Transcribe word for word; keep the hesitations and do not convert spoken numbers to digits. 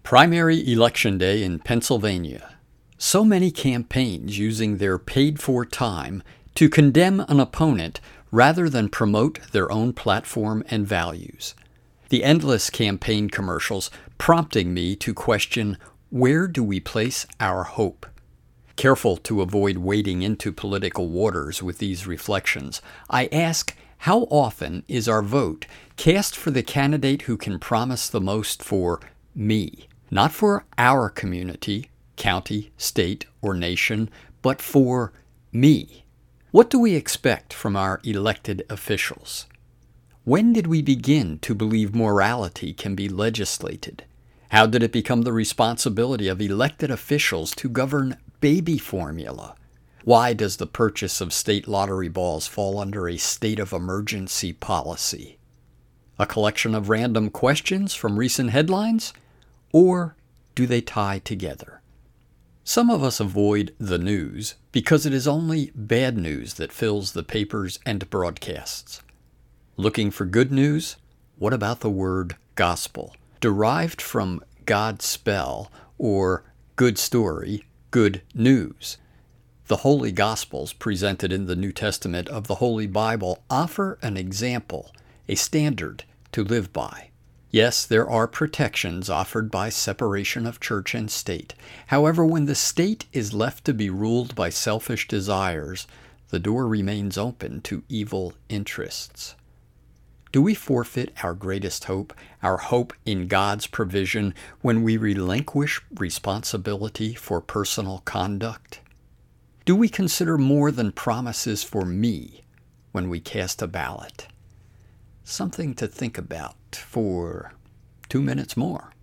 Primary election day in Pennsylvania. So many campaigns using their paid-for time to condemn an opponent rather than promote their own platform and values. The endless campaign commercials prompting me to question, where do we place our hope? Careful to avoid wading into political waters with these reflections, I ask, how often is our vote cast for the candidate who can promise the most for me? Not for our community, county, state, or nation, but for me. What do we expect from our elected officials? When did we begin to believe morality can be legislated? How did it become the responsibility of elected officials to govern baby formula? Why does the purchase of state lottery balls fall under a state of emergency policy? A collection of random questions from recent headlines? Or do they tie together? Some of us avoid the news because it is only bad news that fills the papers and broadcasts. Looking for good news? What about the word gospel, derived from God spell or good story, good news? The Holy Gospels presented in the New Testament of the Holy Bible offer an example, a standard to live by. Yes, there are protections offered by separation of church and state. However, when the state is left to be ruled by selfish desires, the door remains open to evil interests. Do we forfeit our greatest hope, our hope in God's provision, when we relinquish responsibility for personal conduct? Do we consider more than promises for me when we cast a ballot? Something to think about for two minutes more.